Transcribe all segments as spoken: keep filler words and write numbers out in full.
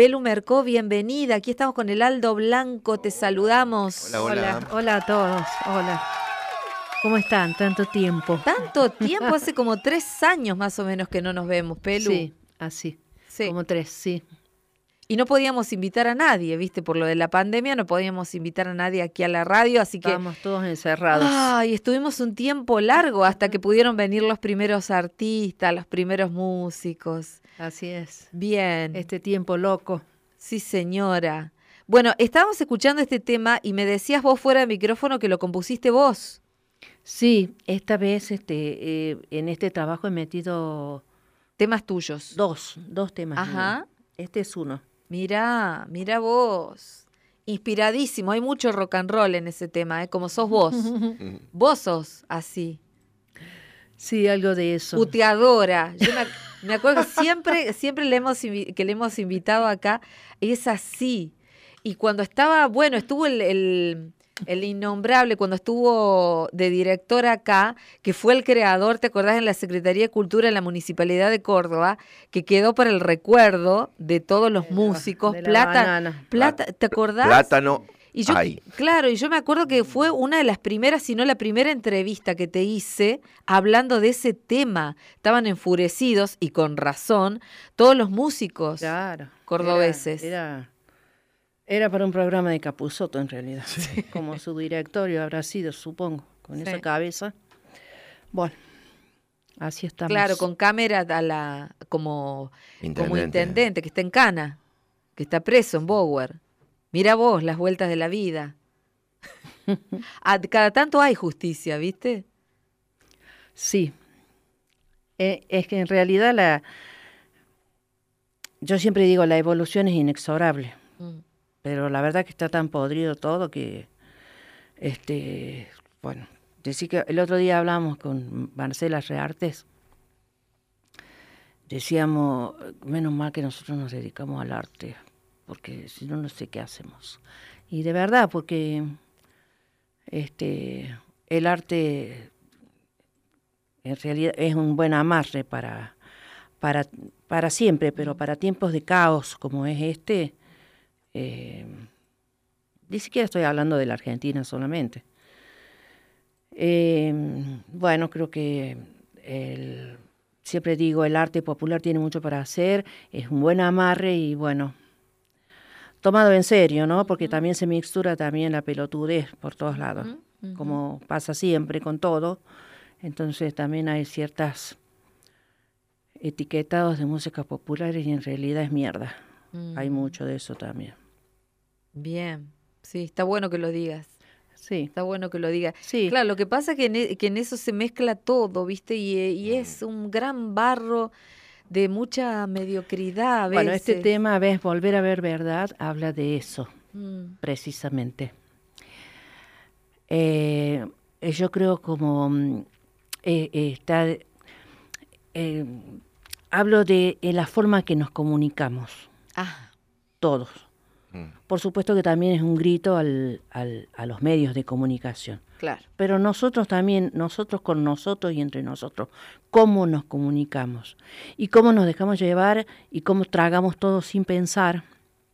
Pelu Mercó, bienvenida. Aquí estamos con el Aldo Blanco, te saludamos. Hola, hola. Hola, hola a todos. Hola. ¿Cómo están? Tanto tiempo. Tanto tiempo, hace como tres años más o menos que no nos vemos, Pelu. Sí, así. Sí. Como tres, sí. Y no podíamos invitar a nadie, ¿viste? Por lo de la pandemia no podíamos invitar a nadie aquí a la radio, así que... Estábamos todos encerrados. Ay, estuvimos un tiempo largo hasta que pudieron venir los primeros artistas, los primeros músicos. Así es. Bien. Este tiempo loco. Sí, señora. Bueno, estábamos escuchando este tema y me decías vos fuera de micrófono que lo compusiste vos. Sí, esta vez este, eh, en este trabajo he metido Temas tuyos. dos, dos temas. Ajá. míos. Este es uno. Mirá, mirá vos. Inspiradísimo, hay mucho rock and roll en ese tema, ¿eh? Como sos vos. Vos sos así. Sí, algo de eso. Puteadora. Yo me, me acuerdo que siempre, siempre le hemos, invi- que le hemos invitado acá, es así. Y cuando estaba, bueno, estuvo el, el, el innombrable, cuando estuvo de director acá, que fue el creador, ¿te acordás? En la Secretaría de Cultura en la Municipalidad de Córdoba, que quedó para el recuerdo de todos los De la- músicos. de la Plata, banana. plata, ¿te acordás? Plátano. Y yo, Ay. claro, y yo me acuerdo que fue una de las primeras, si no la primera entrevista que te hice hablando de ese tema. Estaban enfurecidos, y con razón, todos los músicos Claro. cordobeses. Era, era, era para un programa de Capusotto, en realidad. Como su directorio habrá sido, supongo, con Sí. esa cabeza. Bueno, así estamos. Claro, con cámara a la, como, como Intendente. intendente, que está en Cana, que está preso en Bower. Mira vos las vueltas de la vida. A- cada tanto hay justicia, ¿viste? Sí. Eh, es que en realidad la... Yo siempre digo, la evolución es inexorable. Mm. Pero la verdad que está tan podrido todo que... este Bueno, decir que el otro día hablamos con Marcela Reartes. Decíamos, menos mal que nosotros nos dedicamos al arte, porque si no, no sé qué hacemos. Y de verdad, porque este el arte en realidad es un buen amarre para, para, para siempre, pero para tiempos de caos como es este, eh, ni siquiera estoy hablando de la Argentina solamente. Eh, bueno, creo que el, siempre digo, el arte popular tiene mucho para hacer, es un buen amarre y bueno, tomado en serio, ¿no? Porque uh-huh. también se mixtura también la pelotudez por todos lados, uh-huh. Uh-huh. como pasa siempre con todo. Entonces también hay ciertas etiquetados de música popular y en realidad es mierda. Uh-huh. Hay mucho de eso también. Bien, sí, está bueno que lo digas. Sí. Está bueno que lo digas. Sí. Claro, lo que pasa es que en, que en eso se mezcla todo, ¿viste? Y, y es un gran barro de mucha mediocridad a veces. Bueno, este tema, ves, Volver a ver verdad, habla de eso, mm. precisamente. Eh, yo creo como eh, eh, está, eh, hablo de eh, la forma que nos comunicamos, ah. todos. Mm. Por supuesto que también es un grito al, al, a los medios de comunicación. Claro. Pero nosotros también, nosotros con nosotros y entre nosotros, cómo nos comunicamos y cómo nos dejamos llevar y cómo tragamos todo sin pensar.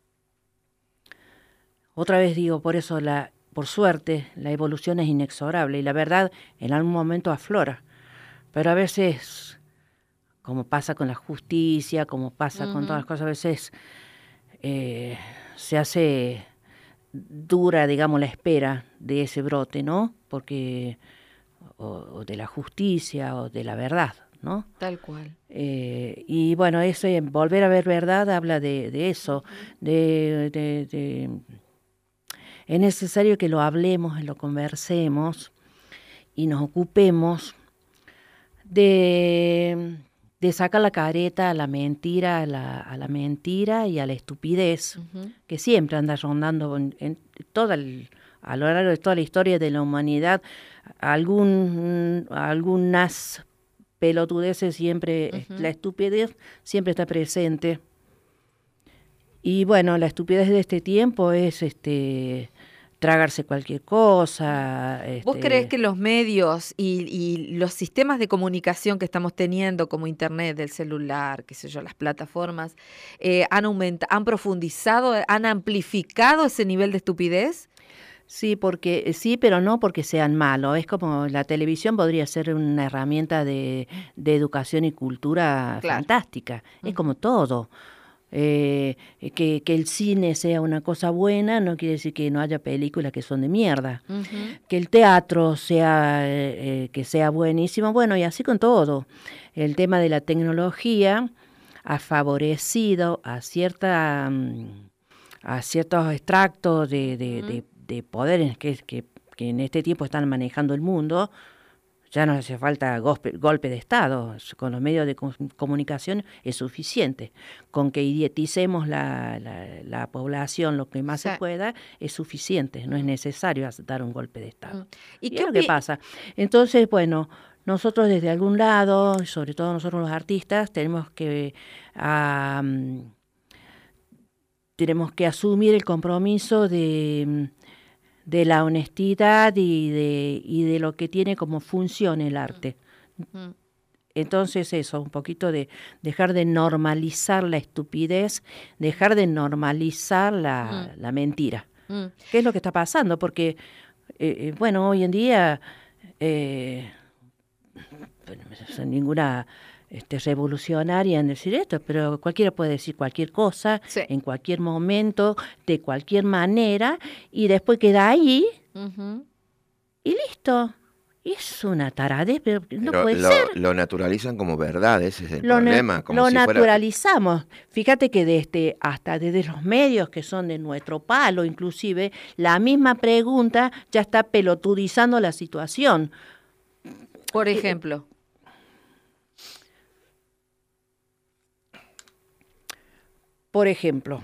Otra vez digo, por eso, la, por suerte, la evolución es inexorable y la verdad en algún momento aflora. Pero a veces, como pasa con la justicia, como pasa uh-huh. con todas las cosas, a veces eh, se hace dura, digamos, la espera de ese brote, ¿no? Porque, o, o de la justicia, o de la verdad, ¿no? Tal cual. Eh, y bueno, ese Volver a ver verdad habla de, de eso, uh-huh. de, de, de... Es necesario que lo hablemos, lo conversemos, y nos ocupemos de... de sacar la careta a la mentira, a la, a la mentira y a la estupidez, uh-huh. que siempre anda rondando en, en toda el, a lo largo de toda la historia de la humanidad. Algún, algunas pelotudeces siempre, uh-huh. la estupidez siempre está presente. Y bueno, la estupidez de este tiempo es este tragarse cualquier cosa. ¿Vos este, creés que los medios y, y los sistemas de comunicación que estamos teniendo, como internet, el celular, qué sé yo, las plataformas, eh, han aumentado, han profundizado, han amplificado ese nivel de estupidez? Sí, porque sí, pero no porque sean malos. Es como la televisión podría ser una herramienta de, de educación y cultura Claro. fantástica. Es Ujú. como todo. Eh, que, que el cine sea una cosa buena no quiere decir que no haya películas que son de mierda. Ujú. Que el teatro sea, eh, eh, que sea buenísimo. Bueno, y así con todo. El tema de la tecnología ha favorecido a cierta... mm, a ciertos extractos de, de, Ujú. de, de poderes que, que, que en este tiempo están manejando el mundo. Ya no hace falta golpe, golpe de Estado. Con los medios de com- comunicación es suficiente. Con que idioticemos la, la, la población lo que más Sí. se pueda es suficiente. No es necesario hacer- dar un golpe de Estado. Mm. ¿Y Y qué es lo que opi- pasa. Entonces, bueno, nosotros desde algún lado, sobre todo nosotros los artistas, tenemos que... ah, tenemos que asumir el compromiso de, de la honestidad y de, y de lo que tiene como función el arte. Mm. Entonces eso, un poquito de dejar de normalizar la estupidez, dejar de normalizar la, Mm. la mentira. Mm. ¿Qué es lo que está pasando? Porque, eh, eh, bueno, hoy en día, eh, bueno, no soy ninguna este, revolucionaria en decir esto, pero cualquiera puede decir cualquier cosa, Sí. en cualquier momento, de cualquier manera, y después queda ahí Ujú. y listo. Es una taradez, pero no Pero puede lo, ser. lo naturalizan como verdad, ese es el Lo, na- problema. Como lo si fuera. naturalizamos. Fíjate que desde, hasta desde los medios que son de nuestro palo, inclusive, la misma pregunta ya está pelotudizando la situación. Por ejemplo. Por ejemplo,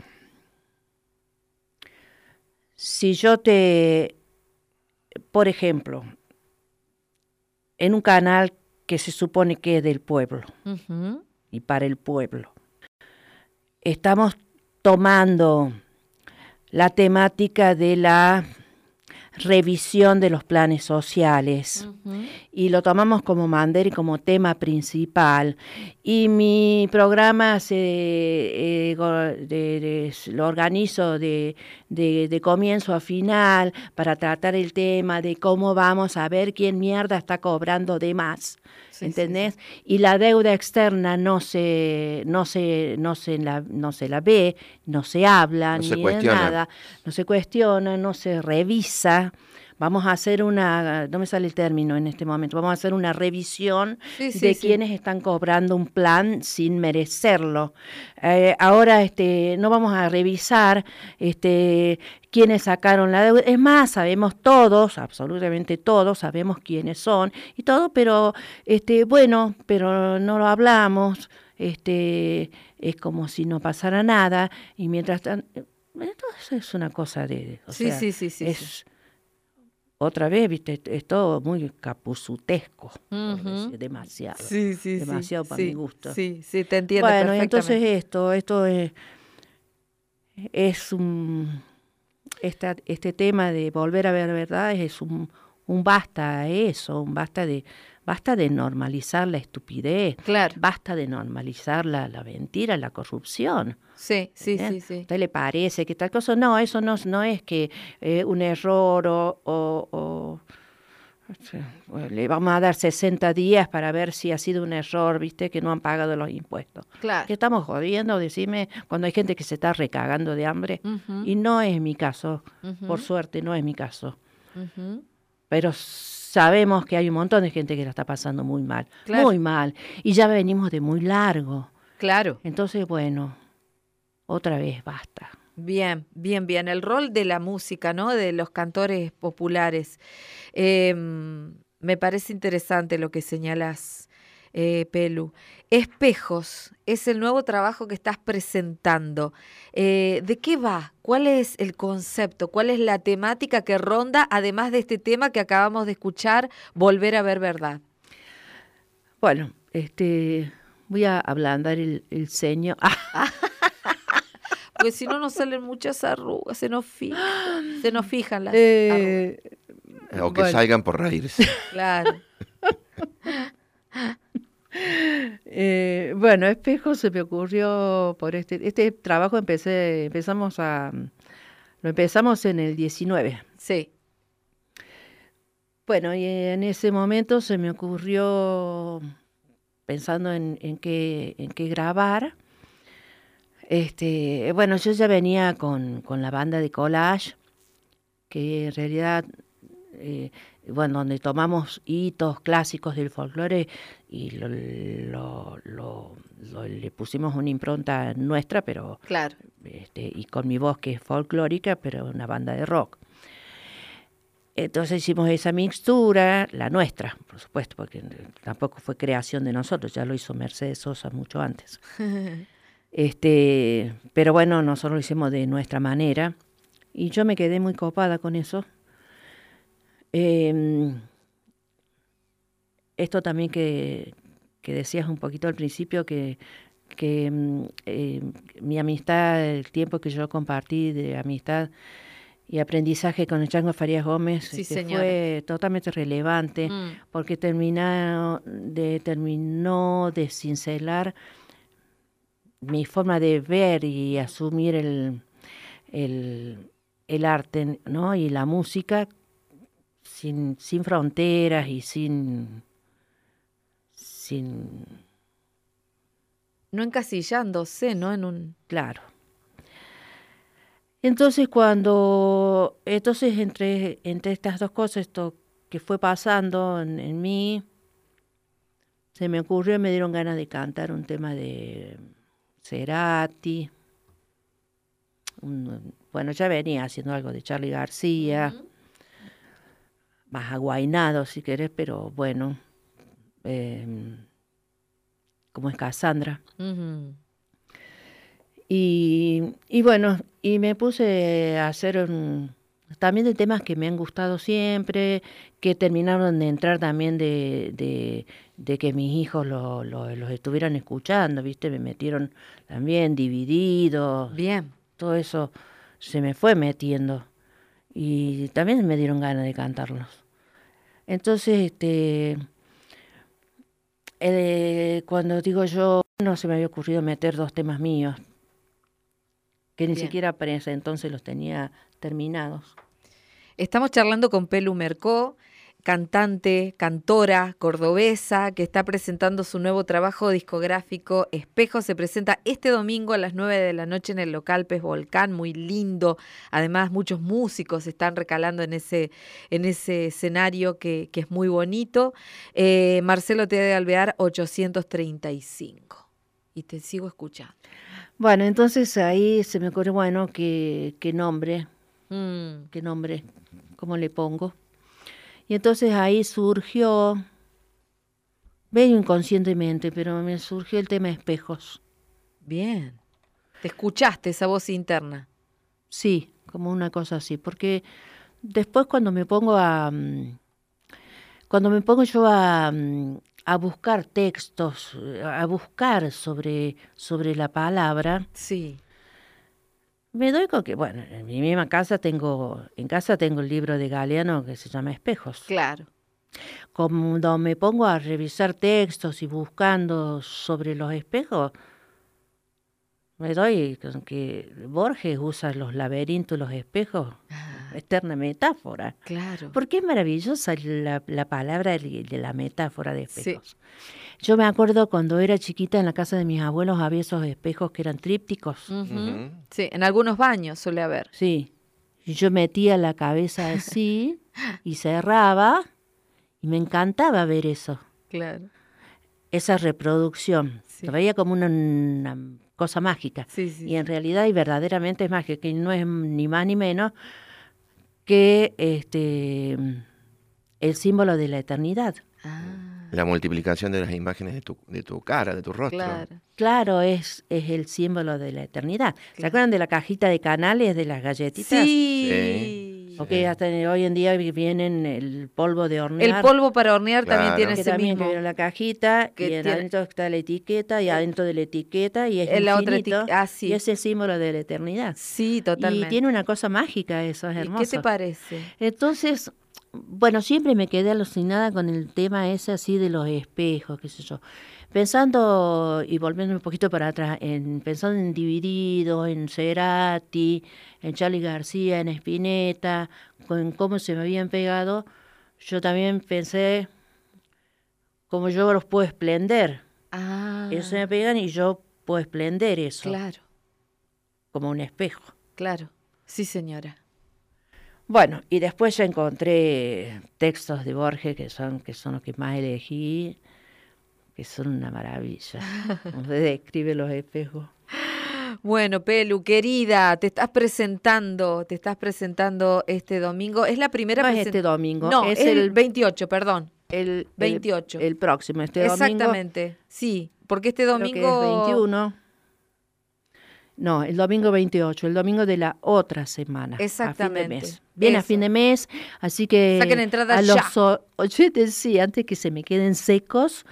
si yo te, por ejemplo, en un canal que se supone que es del pueblo Ujú. y para el pueblo, estamos tomando la temática de la revisión de los planes sociales Ujú. y lo tomamos como bandera y como tema principal. Y mi programa se eh, go- de- de- lo organizo de, de, de comienzo a final para tratar el tema de cómo vamos a ver quién mierda está cobrando de más. Sí, ¿Entendés? sí, Y la deuda externa no se, no se, no se la, no se la ve, no se habla, No ni se de cuestiona. nada, no se cuestiona, no se revisa. Vamos a hacer una, no me sale el término en este momento, vamos a hacer una revisión Sí, sí, de sí. quienes están cobrando un plan sin merecerlo. Eh, ahora este, no vamos a revisar este, quiénes sacaron la deuda. Es más, sabemos todos, absolutamente todos, sabemos quiénes son y todo, pero este, bueno, pero no lo hablamos. Este, es como si no pasara nada y mientras tanto, entonces es una cosa de, o Sí, sea, sí, sí, sí, es sí. otra vez, viste, es, es todo muy capuzutesco, por Ujú. decir, demasiado, Sí, sí, sí. demasiado para sí, mi gusto. Sí, sí, te entiendo Bueno, y perfectamente. entonces esto, esto es, es un, esta, este tema de volver a ver verdades es un, un basta a eso, un basta de, basta de normalizar la estupidez, Claro. basta de normalizar la, la mentira, la corrupción. Sí, sí, ¿Eh? sí, sí. ¿A usted le parece que tal cosa? No, eso no, no es que eh, un error o, o, o sí, bueno, le vamos a dar sesenta días para ver si ha sido un error, viste, que no han pagado los impuestos. Claro. ¿Qué estamos jodiendo? Decime, cuando hay gente que se está recagando de hambre. Ujú. Y no es mi caso, Ujú. por suerte no es mi caso. Ujú. Pero sabemos que hay un montón de gente que la está pasando muy mal, Claro. muy mal. Y ya venimos de muy largo. Claro. Entonces, bueno, otra vez basta. Bien, bien, bien. El rol de la música, ¿no? De los cantores populares. Eh, me parece interesante lo que señalas, eh, Pelu. Espejos es el nuevo trabajo que estás presentando. Eh, ¿de qué va? ¿Cuál es el concepto? ¿Cuál es la temática que ronda, además de este tema que acabamos de escuchar, Volver a ver verdad? Bueno, este, voy a ablandar el, el ceño. Ah, porque si no nos salen muchas arrugas, se nos fijan, se nos fijan las Eh, arrugas. O que bueno. salgan por reírse. Claro. Eh, bueno, espejo se me ocurrió por este, este trabajo empecé, empezamos a, lo empezamos en el diecinueve. Sí. Bueno, y en ese momento se me ocurrió, pensando en, en qué, en qué grabar, este, bueno, yo ya venía con, con la banda de collage, que en realidad, eh, bueno, donde tomamos hitos clásicos del folclore y lo, lo, lo, lo- le pusimos una impronta nuestra, pero Claro. este, y con mi voz que es folclórica, pero una banda de rock. Entonces hicimos esa mixtura, la nuestra, por supuesto, porque tampoco fue creación de nosotros, ya lo hizo Mercedes Sosa mucho antes. Este, pero bueno, nosotros lo hicimos de nuestra manera y yo me quedé muy copada con eso. Eh, esto también que, que decías un poquito al principio, que, que mm, eh, mi amistad, el tiempo que yo compartí de amistad y aprendizaje con el Chango Farías Gómez, Sí, este, señora. fue totalmente relevante, Mm. porque terminó de, terminó de cincelar mi forma de ver y asumir el, el, el arte, ¿no? Y la música sin, sin fronteras y sin, sin, No encasillándose, ¿no? En un... claro. Entonces cuando, entonces entre, entre estas dos cosas, esto que fue pasando en, en mí, se me ocurrió y me dieron ganas de cantar un tema de Cerati. Un- bueno, ya venía haciendo algo de Charly García, Ujú. más aguainado si querés, pero bueno, eh, como es Cassandra. Ujú. Y, y bueno, y me puse a hacer un- también de temas que me han gustado siempre, que terminaron de entrar también de, de, de que mis hijos lo- lo- los estuvieran escuchando, ¿viste? Me metieron también divididos, Bien. todo eso se me fue metiendo y también me dieron ganas de cantarlos. Entonces, este, eh, cuando digo yo, no se me había ocurrido meter dos temas míos, que ni Bien. siquiera para ese entonces los tenía terminados. Estamos charlando con Pelu Mercó, cantante, cantora cordobesa, que está presentando su nuevo trabajo discográfico Espejo. Se presenta este domingo a las nueve de la noche en el local Pez Volcán, muy lindo. Además, muchos músicos están recalando en ese, en ese escenario que, que es muy bonito. Eh, Marcelo T. de Alvear, ochocientos treinta y cinco. Y te sigo escuchando. Bueno, entonces ahí se me ocurrió, bueno, qué, qué nombre, Mm, qué nombre, cómo le pongo. Y entonces ahí surgió, medio inconscientemente, pero me surgió el tema espejos. bien. Te escuchaste esa voz interna. Sí, como una cosa así, porque después cuando me pongo a, mm, cuando me pongo yo a, mm, a buscar textos, eh, a buscar sobre, sobre la palabra, Sí. me doy con que, bueno, en mi misma casa tengo, en casa tengo el libro de Galeano que se llama Espejos. Claro. Cuando me pongo a revisar textos y buscando sobre los espejos, me doy con que Borges usa los laberintos, los espejos, Ah, eterna metáfora. claro. Porque es maravillosa la, la palabra de de la metáfora de Sí. espejos. Yo me acuerdo cuando era chiquita en la casa de mis abuelos había esos espejos que eran trípticos. Ujú. Ujú. Sí, en algunos baños suele haber. Sí. Y yo metía la cabeza así y cerraba y me encantaba ver eso, Claro. esa reproducción. Sí. Lo veía como una, una cosa mágica. Sí, sí. Y en realidad y verdaderamente es mágica, que no es ni más ni menos que este el símbolo de la eternidad. Ah, La multiplicación de las imágenes de tu, de tu cara, de tu rostro. claro. Claro, es, es el símbolo de la eternidad. ¿Se Claro. acuerdan de la cajita de canales de las galletitas? Sí. Porque hasta hoy en día vienen el polvo de hornear. El polvo para hornear Claro. también tiene que ese también mismo. que viene en la cajita, Que y en tiene- adentro está la etiqueta, y adentro de la etiqueta, y es En la otra infinito, eti- ah, sí. y es el símbolo de la eternidad. Sí, Y totalmente. tiene una cosa mágica eso, es ¿Y hermoso. qué te parece? Entonces, bueno, siempre me quedé alucinada con el tema ese así de los espejos, qué sé yo. Pensando, y volviendo un poquito para atrás, en, pensando en Divididos, en Cerati, en Charly García, en Spinetta, con cómo se me habían pegado, yo también pensé cómo yo los puedo esplender. Ah, Ellos se me pegan y yo puedo esplender eso, claro, como un espejo. claro. Sí, señora. Bueno, y después ya encontré textos de Borges que son, que son los que más elegí, que son una maravilla. Como se describe los espejos. Bueno, Pelu, querida, te estás presentando, te estás presentando este domingo. Es la primera No es presen- este domingo, No, es es el el- veintiocho, perdón. El, el- veintiocho. El, próximo, este domingo. Exactamente, sí, porque este Creo domingo... que es veintiuno. No, el domingo veintiocho, el domingo de la otra semana. Exactamente, A fin de mes. Bien, a eso. fin de mes, así que... Saquen entradas a ya. los o- oyentes, sí, antes que se me queden secos.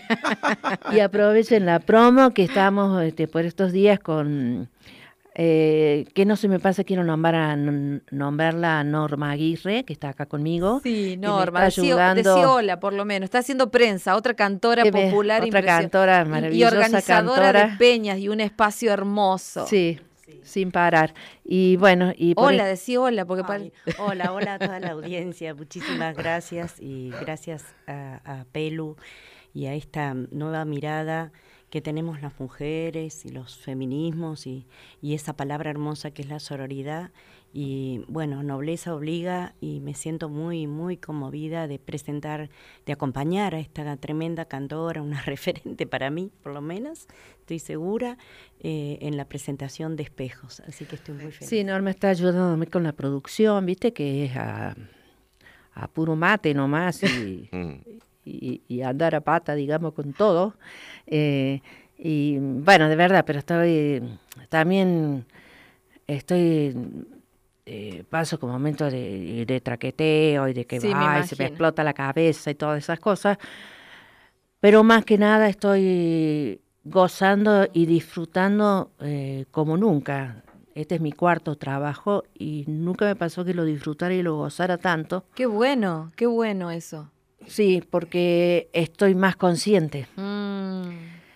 Y aprovechen la promo que estamos este, por estos días con... Eh, que no se me pasa, quiero nombrar a, nombrarla a Norma Aguirre, que está acá conmigo. Sí, que me Norma, está decí, ayudando. decí hola por lo menos, está haciendo prensa, otra cantora Que me- popular otra impresionante. cantora Y- y maravillosa, organizadora cantora. de peñas y un espacio hermoso. Sí, sin parar. Y bueno, y por Hola, es- decí hola, porque Ay, pare- hola, hola a toda la audiencia. Muchísimas gracias y gracias a, a Pelu y a esta nueva mirada que tenemos las mujeres y los feminismos y, y esa palabra hermosa que es la sororidad. Y bueno, nobleza obliga y me siento muy, muy conmovida de presentar, de acompañar a esta tremenda cantora, una referente para mí, por lo menos, estoy segura, eh, en la presentación de Espejos. Así que estoy muy feliz. sí, Norma está ayudándome con la producción, viste, que es a, a puro mate nomás y, Mm. y, y andar a pata, digamos, con todo. Eh, y bueno, de verdad, pero estoy también estoy eh, paso con momentos de, de traqueteo y de que Sí, me ay, se me imagino. explota la cabeza y todas esas cosas, pero más que nada estoy gozando y disfrutando eh, como nunca. Este es mi cuarto trabajo y nunca me pasó que lo disfrutara y lo gozara tanto. qué bueno, qué bueno eso. Sí, porque estoy más consciente. Mm,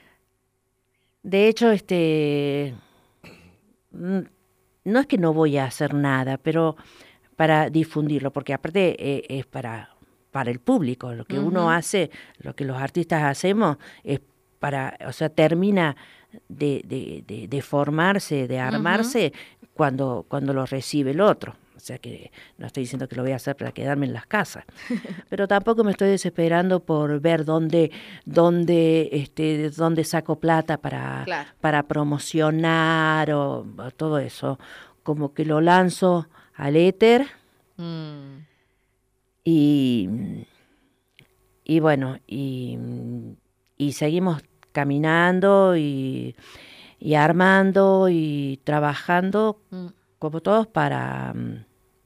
De hecho, este, mm, no es que no voy a hacer nada, pero para difundirlo, porque aparte eh, es para, para el público. Lo que uno Ujú. hace, lo que los artistas hacemos, es para, o sea, termina de, de, de, de formarse, de armarse cuando, cuando lo recibe el otro. O sea que no estoy diciendo que lo voy a hacer para quedarme en las casas, pero tampoco me estoy desesperando por ver dónde, dónde, este, dónde saco plata para, Claro. para promocionar o, o todo eso. Como que lo lanzo al éter mm. y, y bueno, y, y seguimos caminando y, y armando y trabajando Mm. como todos para mm,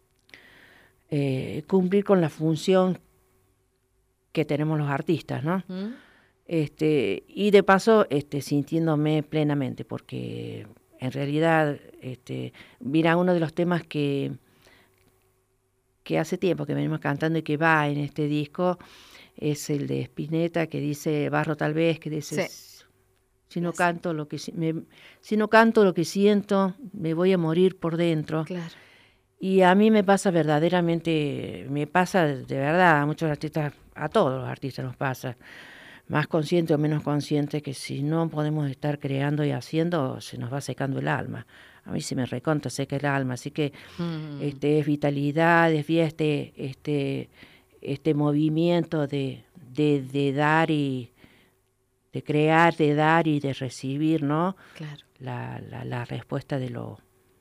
eh, cumplir con la función que tenemos los artistas, ¿no? ¿Mm? Este, y de paso, este, sintiéndome plenamente, porque en realidad, este, mira, uno de los temas que, que hace tiempo que venimos cantando y que va en este disco es el de Spinetta, que dice Barro tal vez, que dice Sí. si no canto lo que si- me- si no canto lo que siento, me voy a morir por dentro. Claro. Y a mí me pasa verdaderamente, me pasa de verdad, a muchos artistas, a todos los artistas nos pasa, más consciente o menos consciente, que si no podemos estar creando y haciendo, se nos va secando el alma. A mí se me recontra seca el alma, así que Mm. este es vitalidad, es vida, este, este, este movimiento de, de, de dar y de crear, de dar y de recibir, ¿no? Claro. La, la, la respuesta de lo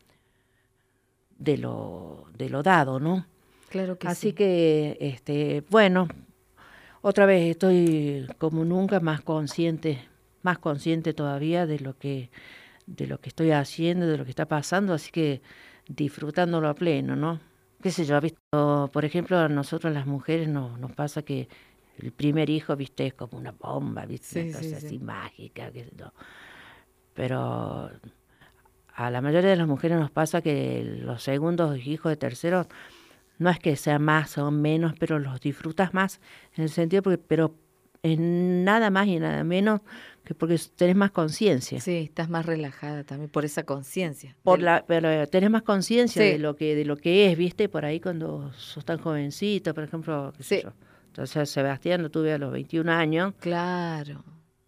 de lo de lo dado, ¿no? Claro que Así sí. que este, bueno, otra vez estoy como nunca más consciente, más consciente todavía de lo que de lo que estoy haciendo, de lo que está pasando, así que disfrutándolo a pleno, ¿no? qué sé yo, ¿viste? O, por ejemplo, a nosotros las mujeres nos, nos pasa que el primer hijo, viste, es como una bomba, viste, Sí, una sí, cosa sí. así mágica, qué sé yo. Pero a la mayoría de las mujeres nos pasa que los segundos hijos de terceros no es que sea más o menos, pero los disfrutas más, en el sentido, porque, pero es nada más y nada menos que porque tenés más conciencia. Sí, estás más relajada también por esa conciencia. Por Del- la, pero tenés más conciencia Sí. de lo que de lo que es, viste, por ahí cuando sos tan jovencito, por ejemplo, qué sé Sí. yo. Entonces Sebastián lo tuve a los veintiún años, Claro.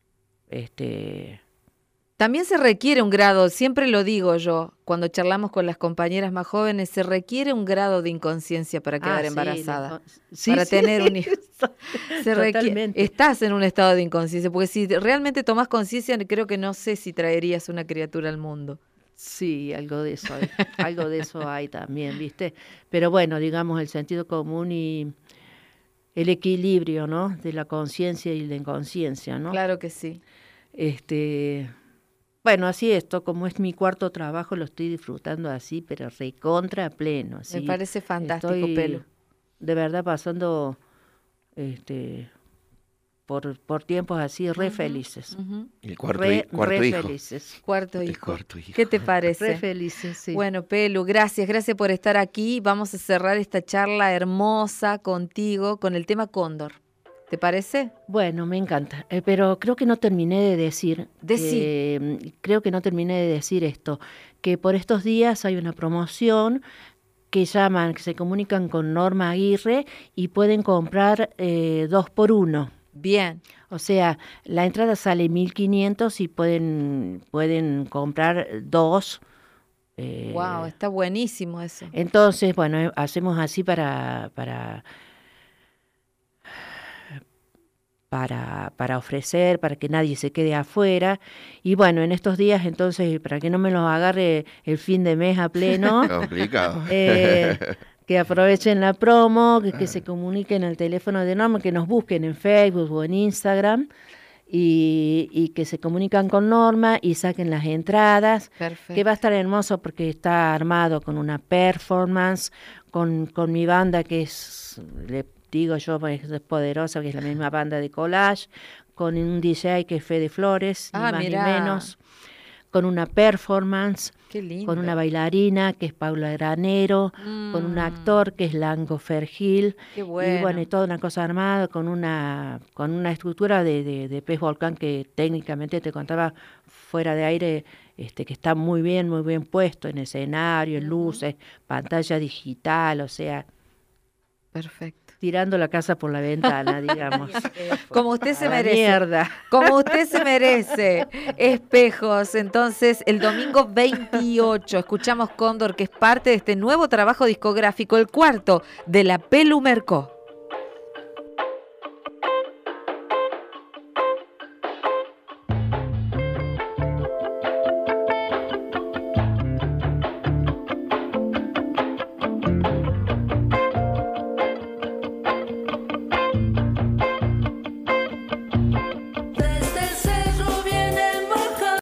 este, También se requiere un grado, siempre lo digo yo, cuando charlamos con las compañeras más jóvenes, se requiere un grado de inconsciencia para quedar ah, sí, embarazada. la- sí, para sí, tener un hijo. Se requiere- totalmente. estás en un estado de inconsciencia, porque si realmente tomás conciencia, creo que no sé si traerías una criatura al mundo. Sí, algo de eso hay, algo de eso hay también, ¿viste? Pero bueno, digamos el sentido común y el equilibrio, ¿no? De la conciencia y la inconsciencia, ¿no? Claro que sí. Este, bueno, así esto, como es mi cuarto trabajo, lo estoy disfrutando así, pero recontra pleno. Así. Me parece fantástico, Estoy Pelu. de verdad pasando este por, por tiempos así re Ujú, felices. ujú. Y el cuarto, Re, hi- cuarto re hijo. felices. Cuarto El hijo. cuarto hijo. ¿Qué te parece? Re felices, sí. Bueno, Pelu, gracias, gracias por estar aquí. Vamos a cerrar esta charla hermosa contigo con el tema Cóndor. ¿Te parece? Bueno, me encanta, eh, pero creo que no terminé de decir, Decí. que, mm, creo que no terminé de decir esto, que por estos días hay una promoción que llaman, que se comunican con Norma Aguirre y pueden comprar eh, dos por uno. Bien. O sea, la entrada sale mil quinientos y pueden, pueden comprar dos. eh, Wow, está buenísimo eso. Entonces, bueno, eh, hacemos así para, para, para, para ofrecer, para que nadie se quede afuera. Y bueno, en estos días, entonces, para que no me los agarre el fin de mes a pleno, Complicado. eh, que aprovechen la promo, que, que se comuniquen al teléfono de Norma, que nos busquen en Facebook o en Instagram. Y, y que se comunican con Norma y saquen las entradas, Perfecto. que va a estar hermoso porque está armado con una performance, con, con mi banda que es, le digo yo, pues, es poderosa, que es la misma banda de Collage, con un D J que es Fede Flores, Ah, ni más mirá. ni menos, con una performance, Qué lindo. con una bailarina que es Paula Granero, con un Mm, actor que es Lango Fergil, Qué bueno. y bueno, y toda una cosa armada con una con una estructura de, de, de pez volcán que técnicamente te contaba fuera de aire, este que está muy bien, muy bien puesto en escenario, en luces, pantalla digital, o sea, Perfecto. tirando la casa por la ventana, digamos. Como usted se A la merece. mierda. Como usted se merece. Espejos. Entonces, el domingo veintiocho escuchamos Cóndor, que es parte de este nuevo trabajo discográfico, el cuarto de la Pelu Mercó.